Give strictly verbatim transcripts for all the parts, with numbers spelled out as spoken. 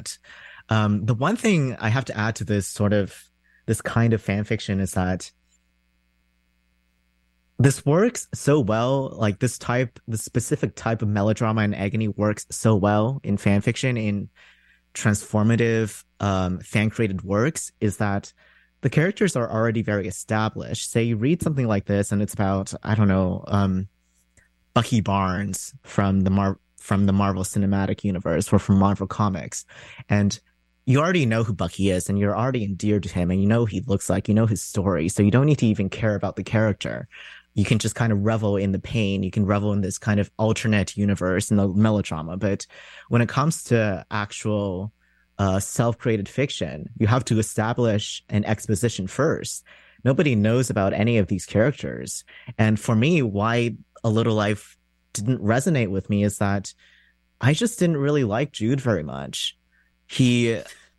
that. Um, the one thing I have to add to this sort of this kind of fan fiction is that this works so well. Like this type, the specific type of melodrama and agony works so well in fan fiction, in transformative um, fan created works, is that the characters are already very established. Say you read something like this and it's about, I don't know, um, Bucky Barnes from the Mar from the Marvel Cinematic Universe or from Marvel Comics, and you already know who Bucky is and you're already endeared to him and you know who he looks like, you know his story, so you don't need to even care about the character. You can just kind of revel in the pain. You can revel in this kind of alternate universe and the melodrama. But when it comes to actual uh, self-created fiction, you have to establish an exposition first. Nobody knows about any of these characters. And for me, why A Little Life didn't resonate with me is that I just didn't really like Jude very much. He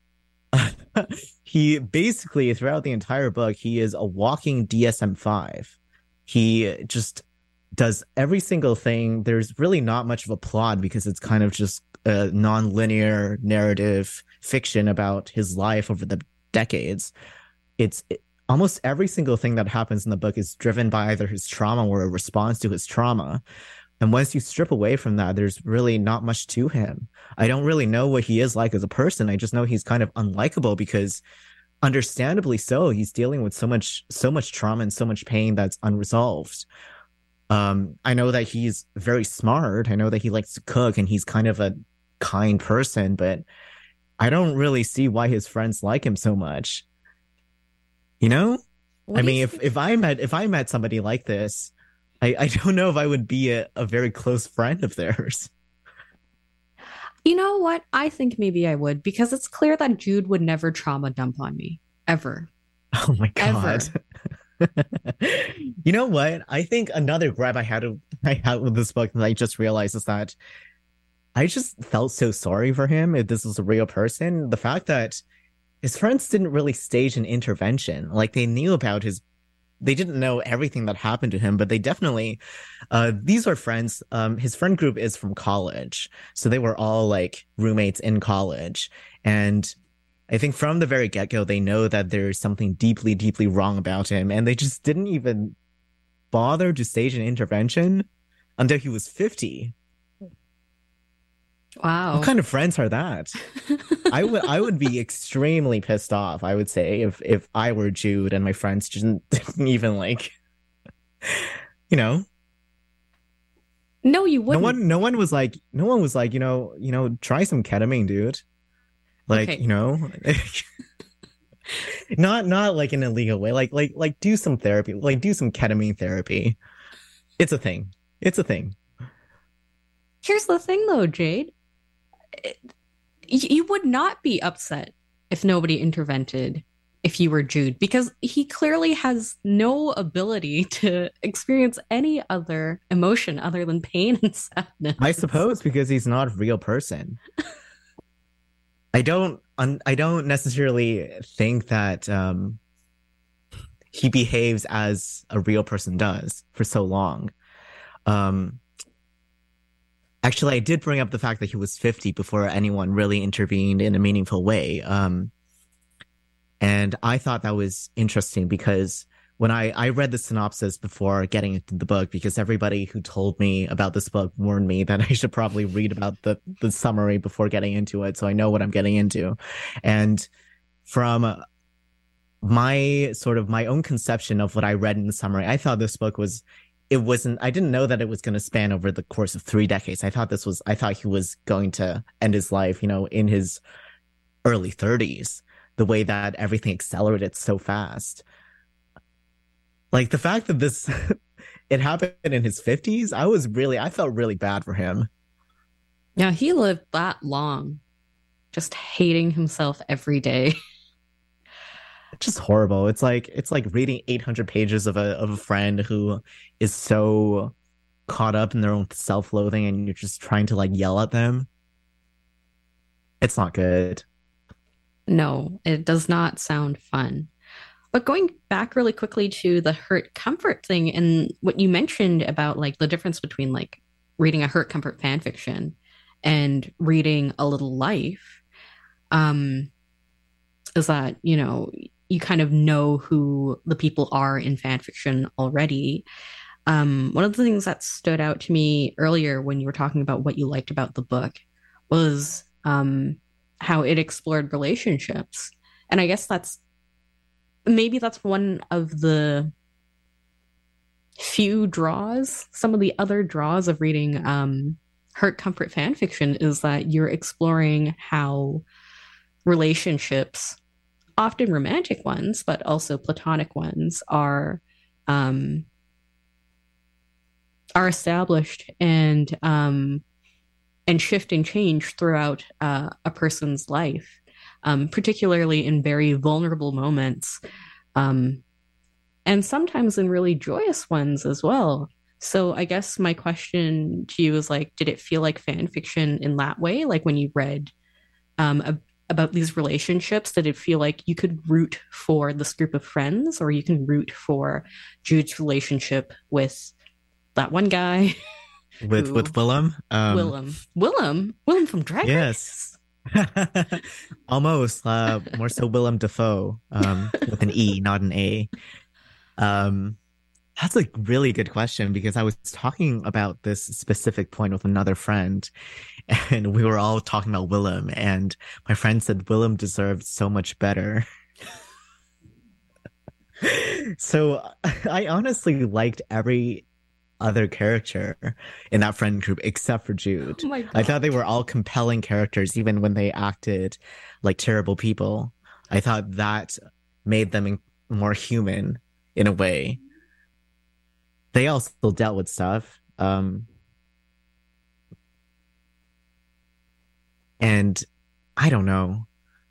he basically, throughout the entire book, he is a walking D S M five. He just does every single thing. There's really not much of a plot because it's kind of just a non-linear narrative fiction about his life over the decades. It's it, almost every single thing that happens in the book is driven by either his trauma or a response to his trauma. And once you strip away from that, there's really not much to him. I don't really know what he is like as a person. I just know he's kind of unlikable because, understandably so, he's dealing with so much so much trauma and so much pain that's unresolved. Um, I know that he's very smart. I know that he likes to cook and he's kind of a kind person, but I don't really see why his friends like him so much. You know? What I do you mean, if, think? if I met if I met somebody like this, I, I don't know if I would be a, a very close friend of theirs. You know what? I think maybe I would, because it's clear that Jude would never trauma dump on me. Ever. Oh my God. Ever. You know what? I think another grab I had I had with this book that I just realized is that I just felt so sorry for him if this was a real person. The fact that his friends didn't really stage an intervention. Like they knew about his they didn't know everything that happened to him, but they definitely uh these are friends. Um his friend group is from college. So they were all like roommates in college. And I think from the very get-go, they know that there's something deeply, deeply wrong about him, and they just didn't even bother to stage an intervention until he was fifty. What Wow. kind of friends are that? I would I would be extremely pissed off, I would say, if if I were Jude and my friends didn't, didn't even like, you know, No, you no wouldn't. one no one was like no one was like, you know, you know, try some ketamine, dude. Like, you Okay. know, not not like in a legal way. Like like like do some therapy, like do some ketamine therapy. It's a thing. It's a thing. Here's the thing though, Jade. It- y- you would not be upset if nobody intervened if you were Jude, because he clearly has no ability to experience any other emotion other than pain and I sadness. suppose because he's not a real person. I don't un- I don't necessarily think that um he behaves as a real person does for so long. Um Actually, I did bring up the fact that he was fifty before anyone really intervened in a meaningful way. Um And I thought that was interesting because when I, I read the synopsis before getting into the book, because everybody who told me about this book warned me that I should probably read about the, the summary before getting into it, so I know what I'm getting into. And from my sort of my own conception of what I read in the summary, I thought this book was it wasn't I didn't know that it was going to span over the course of three decades. I thought this was I thought he was going to end his life, you know, in his early thirties, the way that everything accelerated so fast. Like the fact that this it happened in his fifties, I was really I felt really bad for him. Yeah, he lived that long, just hating himself every day. It's just horrible. It's like it's like reading eight hundred pages of a of a friend who is so caught up in their own self-loathing and you're just trying to like yell at them. It's not good. No, it does not sound fun. But going back really quickly to the hurt comfort thing and what you mentioned about like the difference between like reading a hurt comfort fan fiction and reading A Little Life. um, is that, you know, you kind of know who the people are in fan fiction already. Um, one of the things that stood out to me earlier when you were talking about what you liked about the book was um, how it explored relationships. And I guess that's maybe that's one of the few draws. Some of the other draws of reading um, Hurt Comfort fan fiction is that you're exploring how relationships, often romantic ones, but also platonic ones, are um, are established and um, and shift and change throughout uh, a person's life, um, particularly in very vulnerable moments, um, and sometimes in really joyous ones as well. So I guess my question to you is like, did it feel like fan fiction in that way? Like when you read um, a, about these relationships, did it feel like you could root for this group of friends, or you can root for Jude's relationship with that one guy with who, with Willem. Um, Willem, Willem, Willem from Drag yes. Almost. Uh, more so Willem Dafoe, um, with an E, not an A. Um, that's a really good question, because I was talking about this specific point with another friend, and we were all talking about Willem, and my friend said Willem deserved so much better. So I honestly liked every other character in that friend group except for Jude. Oh my God. I thought they were all compelling characters, even when they acted like terrible people. I thought that made them more human in a way. They all still dealt with stuff. Um, and I don't know.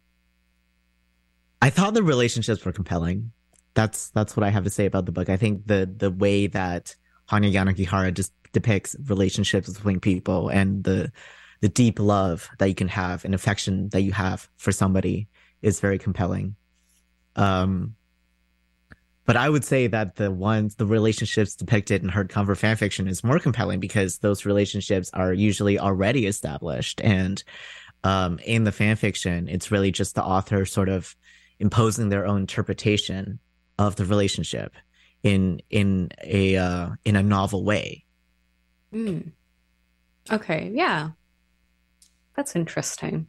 I thought the relationships were compelling. That's that's what I have to say about the book. I think the the way that Hanya Yanagihara just depicts relationships between people, and the the deep love that you can have and affection that you have for somebody is very compelling. Um, but I would say that the ones, the relationships depicted in Hurt Comfort fanfiction is more compelling, because those relationships are usually already established. And um, in the fanfiction, it's really just the author sort of imposing their own interpretation of the relationship in in a uh, in a novel way. Mm. Okay, yeah, that's interesting.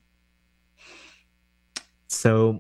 So,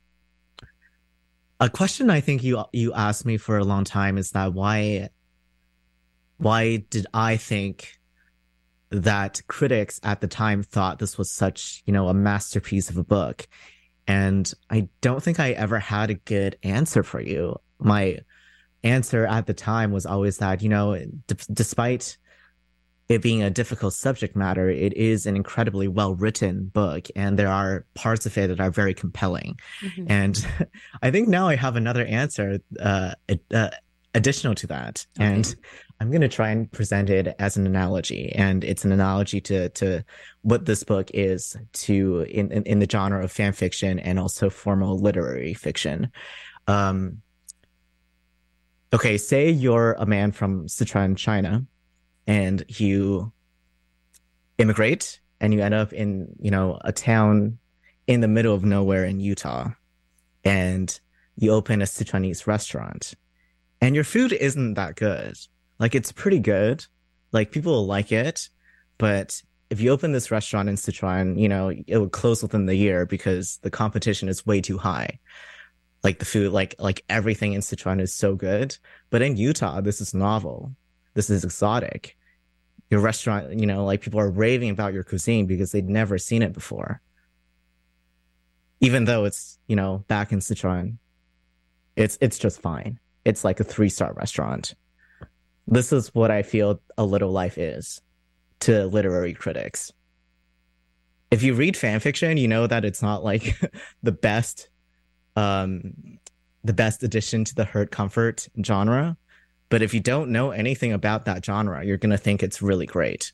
a question I think you you asked me for a long time is that why why did I think that critics at the time thought this was such, you know, a masterpiece of a book? And I don't think I ever had a good answer for you. My answer at the time was always that, you know, d- despite it being a difficult subject matter, it is an incredibly well-written book, and there are parts of it that are very compelling. Mm-hmm. And I think now I have another answer uh, uh, additional to that. Okay. And I'm going to try and present it as an analogy, and it's an analogy to to what this book is to in, in, in the genre of fan fiction and also formal literary fiction. Um, okay, say you're a man from Sichuan, China, and you immigrate and you end up in, you know, a town in the middle of nowhere in Utah, and you open a Sichuanese restaurant, and your food isn't that good. Like, it's pretty good. Like, people will like it, but if you open this restaurant in Sichuan, you know, it would close within the year because the competition is way too high. Like, the food, like, like everything in Sichuan is so good. But in Utah, this is novel. This is exotic. Your restaurant, you know, like, people are raving about your cuisine because they'd never seen it before. Even though it's, you know, back in Sichuan, it's it's just fine. It's like a three-star restaurant. This is what I feel A Little Life is to literary critics. If you read fan fiction, you know that it's not like the best, um, the best addition to the Hurt Comfort genre. But if you don't know anything about that genre, you're going to think it's really great.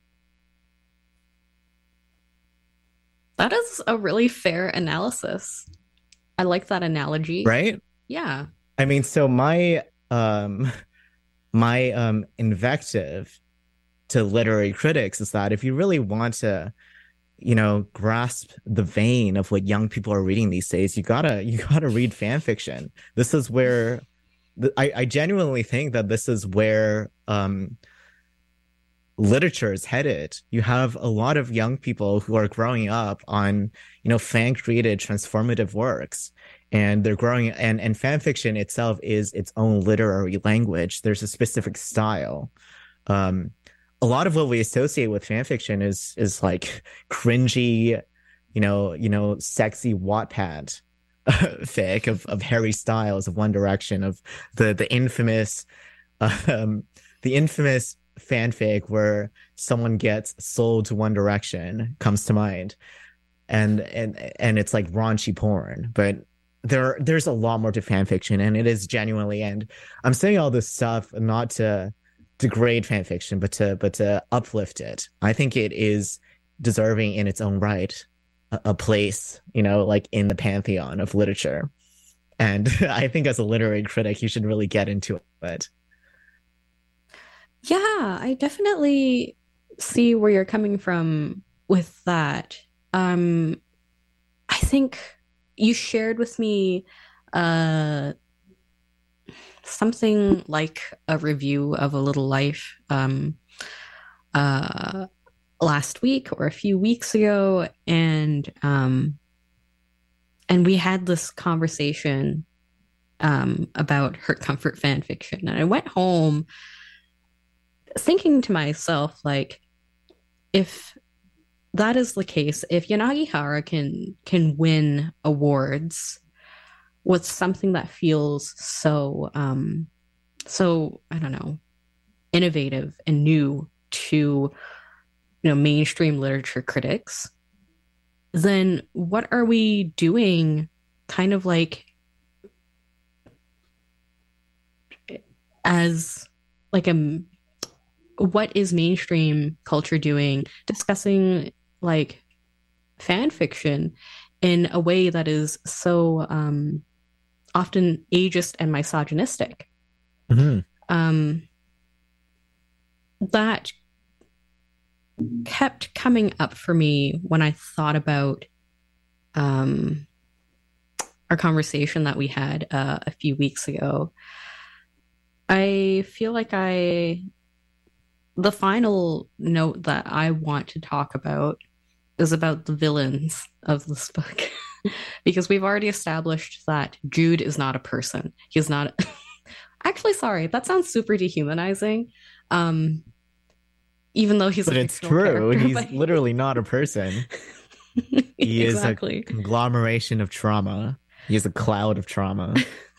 That is a really fair analysis. I like that analogy. Right? Yeah. I mean, so my um, my um, invective to literary critics is that if you really want to you know, grasp the vein of what young people are reading these days, you gotta you gotta read fan fiction. This is where the, I, I genuinely think that this is where um literature is headed. You have a lot of young people who are growing up on, you know, fan created transformative works. And they're growing, and, and fan fiction itself is its own literary language. There's a specific style. Um, a lot of what we associate with fan fiction is is like cringy, you know, you know, sexy Wattpad fic of of Harry Styles of One Direction, of the the infamous, um, the infamous fanfic where someone gets sold to One Direction comes to mind, and and and it's like raunchy porn, but there there's a lot more to fan fiction, and it is genuinely, and I'm saying all this stuff not to degrade fan fiction, but to but to uplift it. I think it is deserving in its own right a, a place, you know, like in the pantheon of literature. And I think as a literary critic, you should really get into it. Yeah, I definitely see where you're coming from with that. Um, I think you shared with me uh, something like a review of A Little Life um, uh, last week or a few weeks ago, and um, and we had this conversation um, about Hurt Comfort fan fiction, and I went home thinking to myself, like, if that is the case, if Yanagihara can can win awards with something that feels so um so I don't know, innovative and new to, you know, mainstream literature critics, then what are we doing kind of like as like a what is mainstream culture doing discussing like fan fiction in a way that is so um, often ageist and misogynistic? Mm-hmm. Um, that kept coming up for me when I thought about um, our conversation that we had uh, a few weeks ago. I feel like I the final note that I want to talk about is about the villains of this book. Because we've already established that Jude is not a person. He's not... Actually, sorry, that sounds super dehumanizing. Um, even though he's but a it's true. He's but... literally not a person. He exactly. is a conglomeration of trauma. He is a cloud of trauma.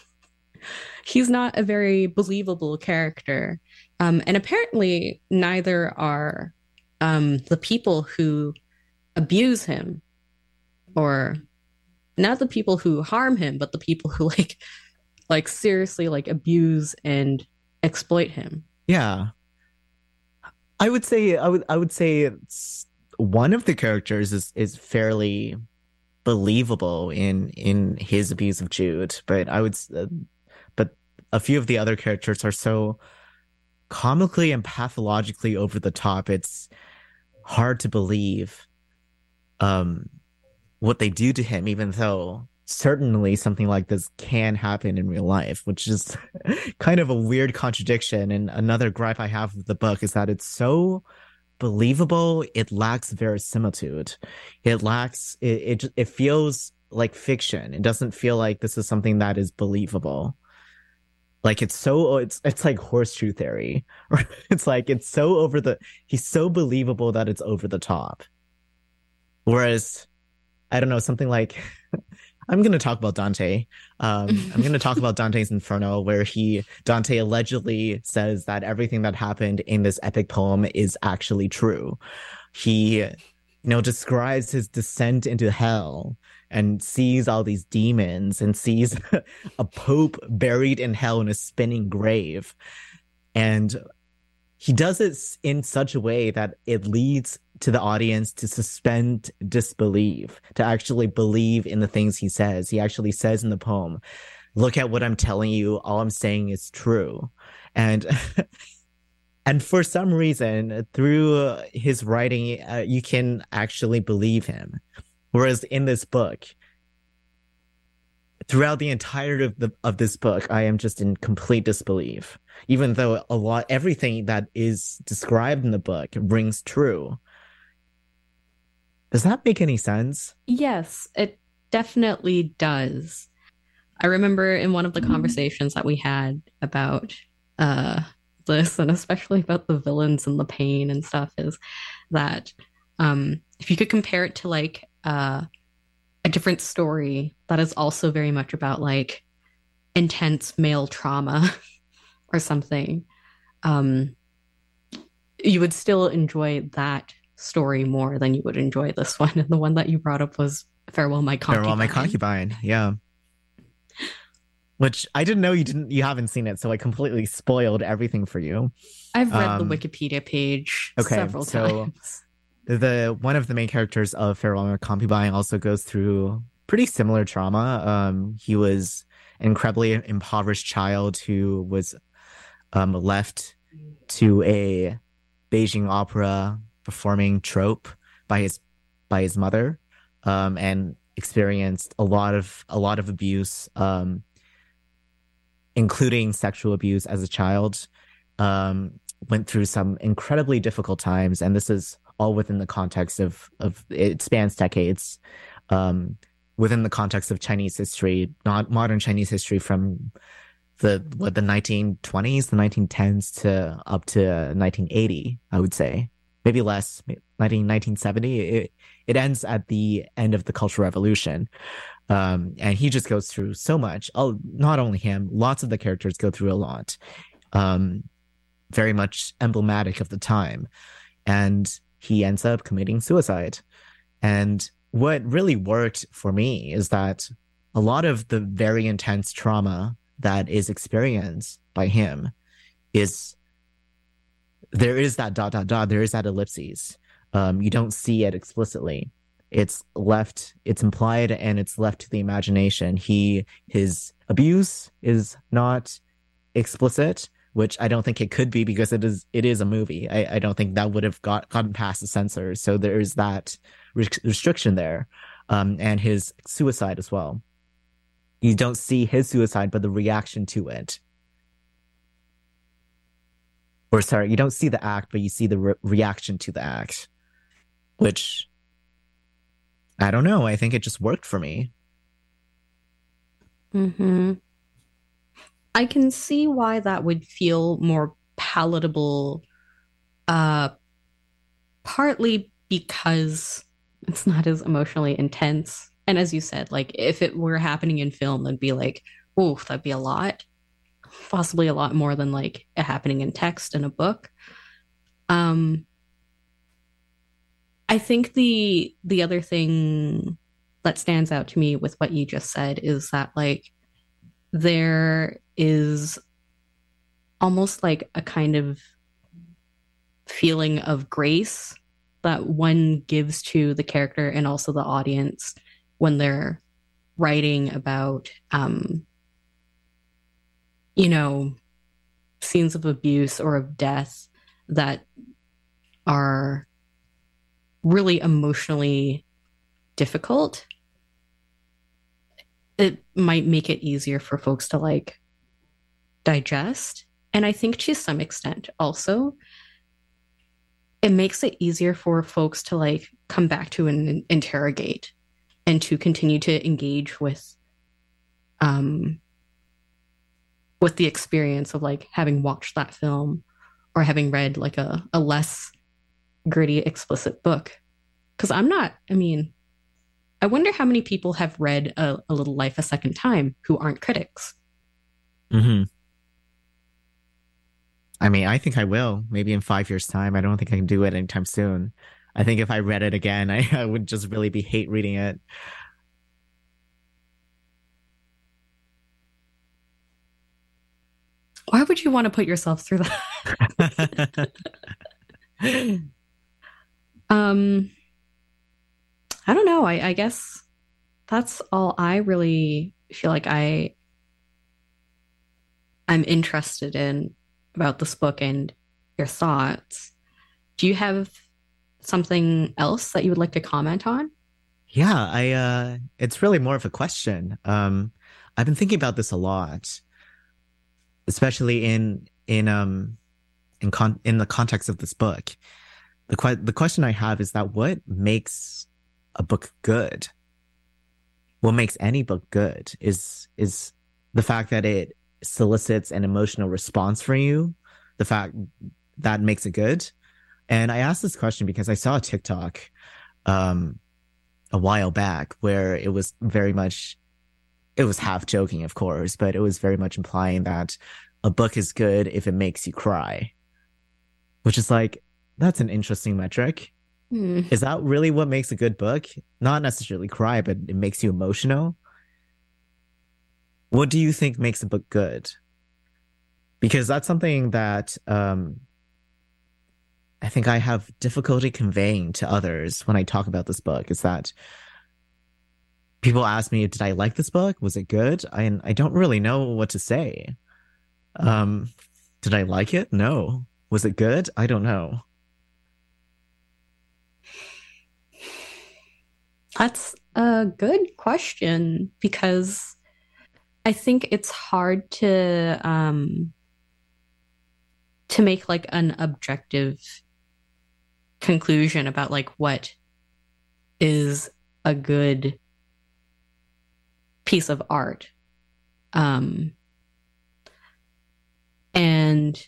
He's not a very believable character. Um, and apparently neither are um, the people who abuse him, or not the people who harm him, but the people who like, like seriously like abuse and exploit him. Yeah. I would say, I would, I would say it's, one of the characters is, is fairly believable in, in his abuse of Jude, but I would, uh, but a few of the other characters are so comically and pathologically over the top. It's hard to believe um, what they do to him, even though certainly something like this can happen in real life, which is kind of a weird contradiction. And another gripe I have with the book is that it's so believable, it lacks verisimilitude. It lacks, it, it, it feels like fiction. It doesn't feel like this is something that is believable. Like it's so it's it's like horseshoe theory. It's like it's so over the he's so believable that it's over the top. Whereas, I don't know, something like I'm gonna talk about Dante. Um, I'm gonna talk about Dante's Inferno, where he Dante allegedly says that everything that happened in this epic poem is actually true. He, you know, describes his descent into hell and sees all these demons and sees a pope buried in hell in a spinning grave. And he does it in such a way that it leads to the audience to suspend disbelief, to actually believe in the things he says. He actually says in the poem, look at what I'm telling you. All I'm saying is true. And And for some reason, through his writing, uh, you can actually believe him. Whereas in this book, throughout the entirety of the of this book, I am just in complete disbelief. Even though a lot, everything that is described in the book rings true. Does that make any sense? Yes, it definitely does. I remember in one of the conversations that we had about uh, this, and especially about the villains and the pain and stuff, is that um, if you could compare it to like uh, a different story that is also very much about like intense male trauma or something, um, you would still enjoy that story more than you would enjoy this one. And the one that you brought up was Farewell, My Concubine. Farewell, My Concubine. Yeah. Which I didn't know you didn't you haven't seen it, so I completely spoiled everything for you. I've read um, the Wikipedia page okay, several so times. The one of the main characters of Farewell, My Concubine also goes through pretty similar trauma. Um, he was an incredibly impoverished child who was um, left to a Beijing opera performing troupe by his by his mother, um, and experienced a lot of a lot of abuse, um, including sexual abuse as a child. Um, went through some incredibly difficult times, and this is all within the context of of it spans decades, um, within the context of Chinese history, not modern Chinese history from the what the nineteen twenties, the nineteen tens to up to nineteen eighty, I would say. Maybe less, nineteen seventy. It, it ends at the end of the Cultural Revolution. Um, and he just goes through so much. Oh, not only him, lots of the characters go through a lot. Um, very much emblematic of the time. And he ends up committing suicide. And what really worked for me is that a lot of the very intense trauma that is experienced by him is there is that dot dot dot there is that ellipses. Um you don't see it explicitly. It's left, it's implied, and it's left to the imagination. He his abuse is not explicit, which I don't think it could be because it is it is a movie. I, I don't think that would have got gotten past the censors. So there is that re- restriction there. Um and his suicide as well. You don't see his suicide, but the reaction to it. Or sorry, you don't see the act, but you see the re- reaction to the act, which I don't know. I think it just worked for me. Mm-hmm. I can see why that would feel more palatable, uh, partly because it's not as emotionally intense. And as you said, like if it were happening in film, it'd be like, oh, that'd be a lot. Possibly a lot more than like it happening in text in a book. Um, I think the the other thing that stands out to me with what you just said is that like there is almost like a kind of feeling of grace that one gives to the character and also the audience when they're writing about um you know, scenes of abuse or of death that are really emotionally difficult. It might make it easier for folks to like digest. And I think to some extent also, it makes it easier for folks to like come back to and interrogate and to continue to engage with um with the experience of like having watched that film or having read like a, a less gritty, explicit book. Because I'm not, I mean, I wonder how many people have read a, a Little Life a second time who aren't critics. Mm-hmm. I mean, I think I will. Maybe in five years' time. I don't think I can do it anytime soon. I think if I read it again, I, I would just really be hate reading it. Why would you want to put yourself through that? um, I don't know. I, I guess that's all I really feel like I I'm interested in about this book. And your thoughts. Do you have something else that you would like to comment on? Yeah, I uh it's really more of a question. Um I've been thinking about this a lot, especially in in um in con in the context of this book. The que the question I have is that what makes a book good? What makes any book good is is the fact that it solicits an emotional response from you, the fact that makes it good. And I asked this question because I saw a TikTok um a while back where it was very much it was half joking, of course, but it was very much implying that a book is good if it makes you cry, which is like, that's an interesting metric. Hmm. Is that really what makes a good book? Not necessarily cry, but it makes you emotional. What do you think makes a book good? Because that's something that um, I think I have difficulty conveying to others when I talk about this book is that people ask me, did I like this book? Was it good? I, I don't really know what to say. Um, did I like it? No. Was it good? I don't know. That's a good question because I think it's hard to um to make like an objective conclusion about like what is a good piece of art. Um and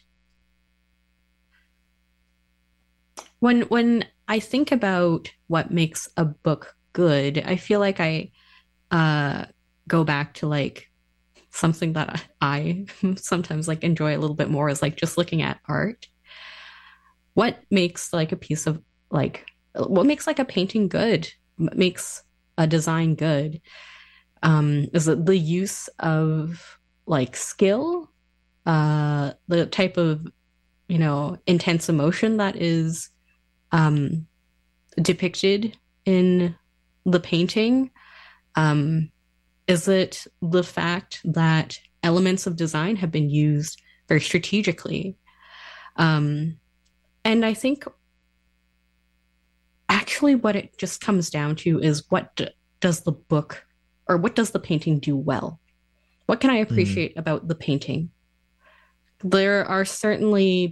when when I think about what makes a book good, I feel like I uh go back to like something that I sometimes like enjoy a little bit more is like just looking at art. What makes like a piece of like what makes like a painting good? What makes a design good? Um, is it the use of like skill, uh, the type of, you know, intense emotion that is um depicted in the painting? Um, is it the fact that elements of design have been used very strategically? Um, and I think actually what it just comes down to is what d- does the book or what does the painting do well? What can I Hmm. appreciate about the painting? There are certainly,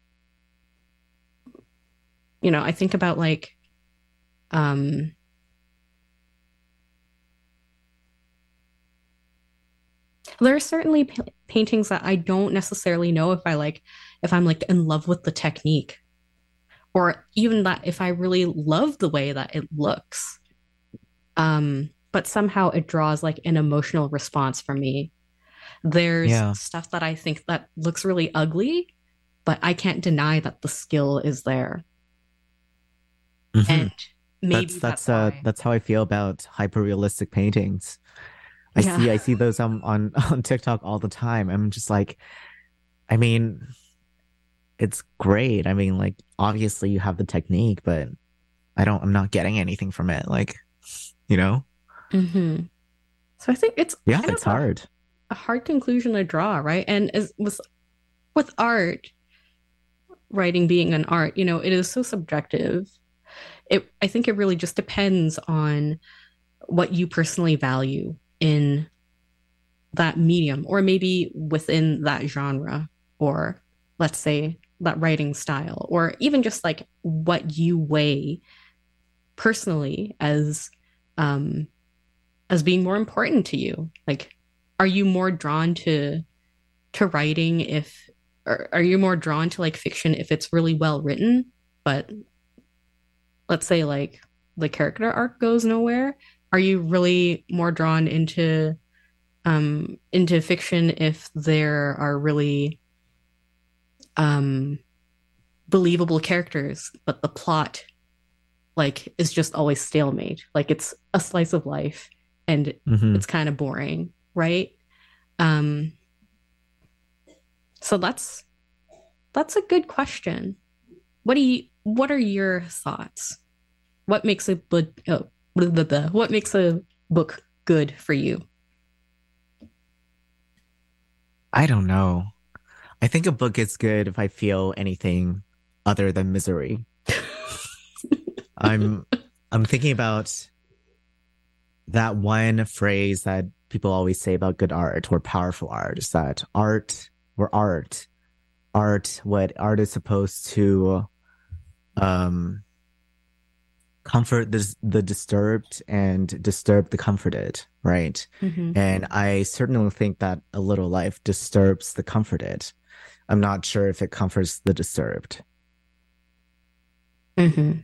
you know, I think about like um there are certainly pa- paintings that I don't necessarily know if I like if I'm like in love with the technique or even that if I really love the way that it looks. Um, but somehow it draws like an emotional response from me. There's Yeah. stuff that I think that looks really ugly, but I can't deny that the skill is there. Hmm. And That's maybe that's that's uh why. that's how I feel about hyper realistic paintings. I Yeah. see I see those um, on on TikTok all the time. I'm just like, I mean, it's great. I mean, like obviously you have the technique, but I don't I'm not getting anything from it. Like, you know? Hmm. So I think it's Yeah, kind it's of a, hard. a hard conclusion to draw, right? And as with with art, writing being an art, you know, it is so subjective. It I think it really just depends on what you personally value in that medium or maybe within that genre or let's say that writing style or even just like what you weigh personally as um as being more important to you. Like are you more drawn to to writing if or are you more drawn to like fiction if it's really well written but let's say like the character arc goes nowhere? Are you really more drawn into um into fiction if there are really um believable characters but the plot like is just always stalemate, like it's a slice of life and Hmm. it's kind of boring, right? um so that's that's a good question. What do you what are your thoughts? What makes a book oh, blah, blah, blah. What makes a book good for you? I don't know. I think a book is good if I feel anything other than misery. I'm I'm thinking about that one phrase that people always say about good art or powerful art is that art or art, art, what art is supposed to um comfort the, the disturbed and disturb the comforted, right? Mm-hmm. And I certainly think that A Little Life disturbs the comforted. I'm not sure if it comforts the disturbed. Mm-hmm.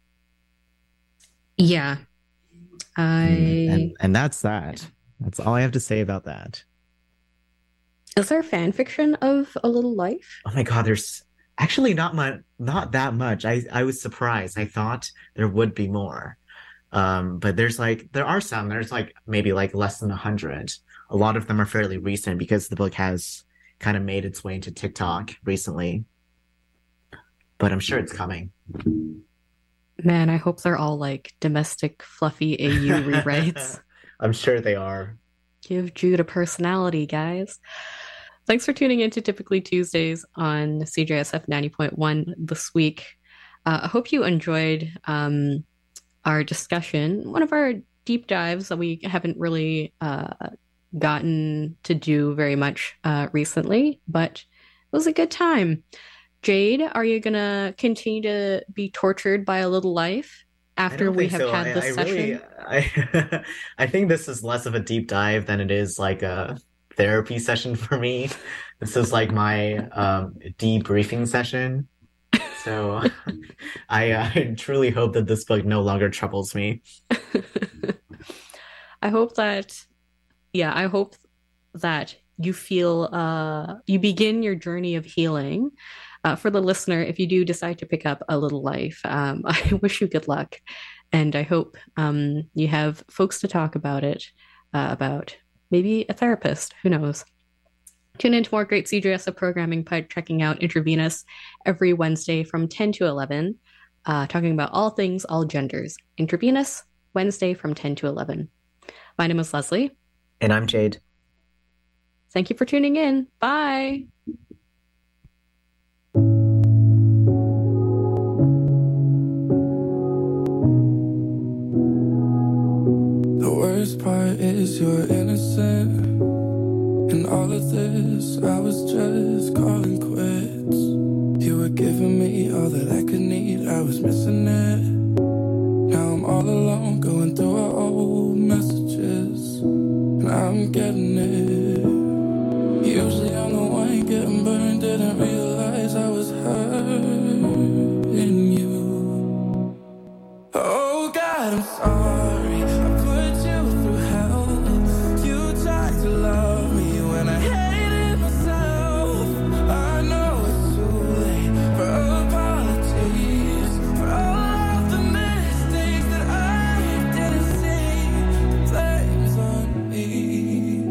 Yeah. I and and that's that. That's all I have to say about that. Is there fan fiction of A Little Life? Oh my God, there's actually not much, not that much. I I was surprised. I thought there would be more. Um, but there's like there are some. There's like maybe like less than a hundred. A lot of them are fairly recent because the book has kind of made its way into TikTok recently. But I'm sure it's coming. Man, I hope they're all like domestic, fluffy A U rewrites. I'm sure they are. Give Jude a personality, guys. Thanks for tuning in to Typically Tuesdays on C J S F ninety point one this week. Uh, I hope you enjoyed um, our discussion, one of our deep dives that we haven't really uh, gotten to do very much uh, recently, but it was a good time. Jade, are you going to continue to be tortured by A Little Life after we have so. had I, this I session? Really, I, I think this is less of a deep dive than it is like a therapy session for me. This is like my um, debriefing session. So I, uh, I truly hope that this book no longer troubles me. I hope that, yeah, I hope that you feel, uh, you begin your journey of healing. Uh, for the listener, if you do decide to pick up A Little Life, um, I wish you good luck. And I hope um, you have folks to talk about it, uh, about maybe a therapist, who knows. Tune in to more great C J S F programming by checking out Intravenous every Wednesday from ten to eleven, uh, talking about all things, all genders. Intravenous, Wednesday from ten to eleven. My name is Leslie. And I'm Jade. Thank you for tuning in. Bye. The worst part is you're innocent. In all of this, I was just calling quits. You were giving me all that I could need, I was missing it. Now I'm all alone, going through our old messages, and I'm getting it. Usually I'm the one getting burned, didn't realize I was hurting you. Oh God, I'm sorry, I put you through hell. You tried to love me when I hated myself. I know it's too late for apologies, for all of the mistakes that I didn't see. Flames on me.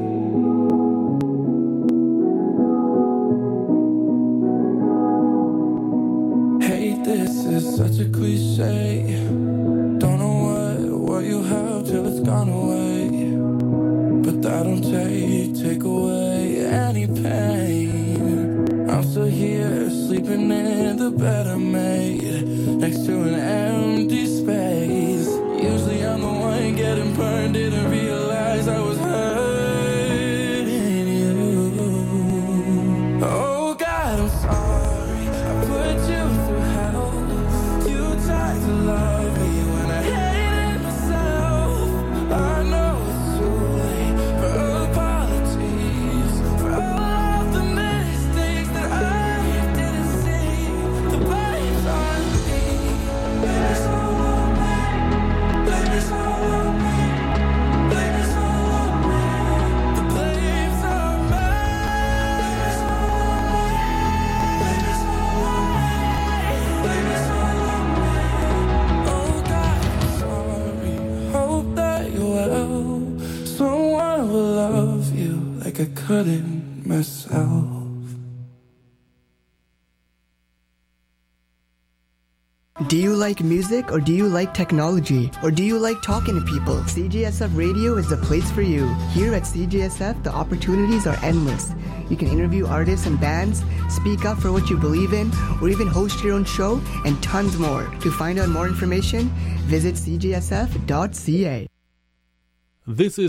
Hey, this is such a cliche. Don't know what, what you have till it's gone away. But that don't take, take away any pain. I'm still here, sleeping in the bed I made, next to an empty space. Usually I'm the one getting burned, didn't realize I was hurting you. Oh God, I'm sorry, I put you through hell. You tried to love me when I hated myself. I know it's too late for apologies, for all of the mistakes that I didn't see. The blame's on me. Blame is all on me. Blame is all on me. Blame is all on me. The blame's on me. Blame is all on me. Blame is all on me. Blame is all on me. Oh God, I'm sorry. Hope that you're well. Someone will love you like I couldn't myself. Do you like music or do you like technology? Or do you like talking to people? C J S F Radio is the place for you. Here at C J S F, the opportunities are endless. You can interview artists and bands, speak up for what you believe in, or even host your own show, and tons more. To find out more information, visit c j s f dot c a. This is